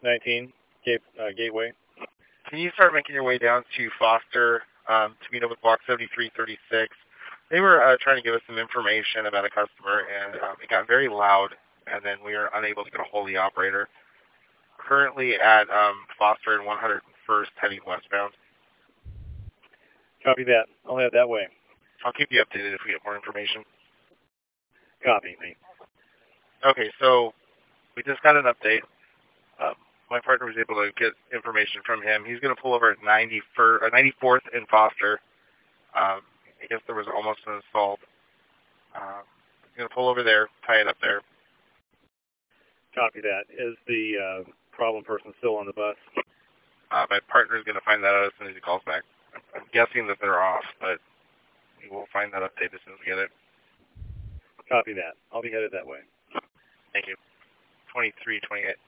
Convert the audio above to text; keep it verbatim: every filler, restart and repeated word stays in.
nineteen Gate, uh, Gateway. Can you start making your way down to Foster um, to meet up with Block seventy-three thirty-six? They were uh, trying to give us some information about a customer, and um, it got very loud, and then we were unable to get a hold of the operator. Currently at um, Foster and one hundred first, heading westbound. Copy that. I'll head that way. I'll keep you updated if we get more information. Copy me. Okay, so we just got an update. Um, my partner was able to get information from him. He's going to pull over at ninety-first, uh, ninety-fourth in Foster. Um, I guess there was almost an assault. Um, he's going to pull over there, tie it up there. Copy that. Is the uh, problem person still on the bus? Uh, my partner's going to find that out as soon as he calls back. I'm guessing that they're off, but we will find that update as soon as we get it. Copy that. I'll be headed that way. Thank you. twenty-three twenty-eight.